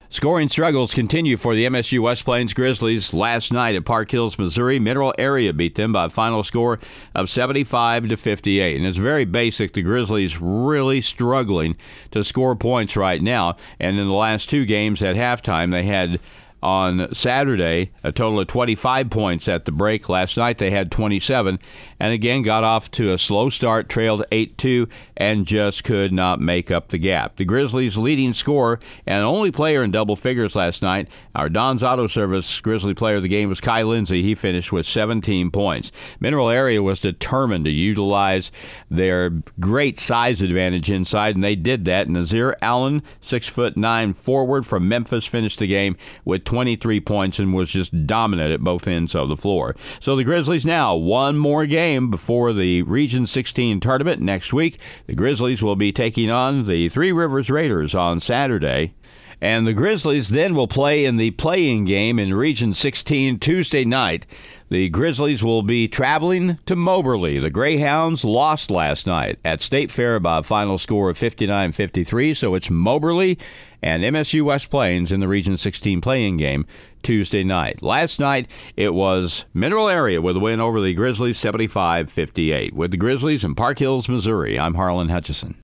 Scoring struggles continue for the MSU West Plains Grizzlies. Last night at Park Hills, Missouri, Mineral Area beat them by a final score of 75-58. And it's very basic. The Grizzlies really struggling to score points right now. And in the last two games at halftime, they had on Saturday a total of 25 points at the break. Last night they had 27 and again got off to a slow start, trailed 8-2, and just could not make up the gap. The Grizzlies' leading scorer and only player in double figures last night, our Don's Auto Service Grizzly player of the game, was Kai Lindsey. He finished with 17 points. Mineral Area was determined to utilize their great size advantage inside, and they did that. Nazir Allen, 6'9" forward from Memphis, finished the game with 23 points and was just dominant at both ends of the floor. So the Grizzlies now one more game before the Region 16 tournament next week. The Grizzlies will be taking on the Three Rivers Raiders on Saturday. And the Grizzlies then will play in the play-in game in Region 16 Tuesday night. The Grizzlies will be traveling to Moberly. The Greyhounds lost last night at State Fair by a final score of 59-53, so it's Moberly and MSU West Plains in the Region 16 play-in game Tuesday night. Last night, it was Mineral Area with a win over the Grizzlies 75-58. With the Grizzlies in Park Hills, Missouri, I'm Harlan Hutchison.